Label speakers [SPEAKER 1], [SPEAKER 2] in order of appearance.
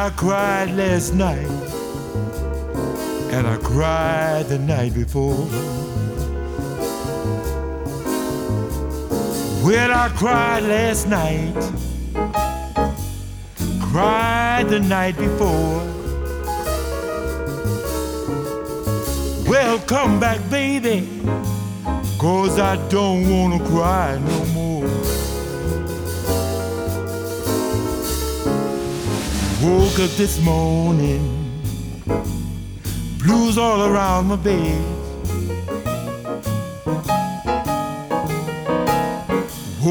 [SPEAKER 1] I cried last night, and I cried the night before. Well, I cried last night, cried the night before. Well, come back, baby, 'cause I don't wanna cry no more. Woke up this morning, blues all around my bed.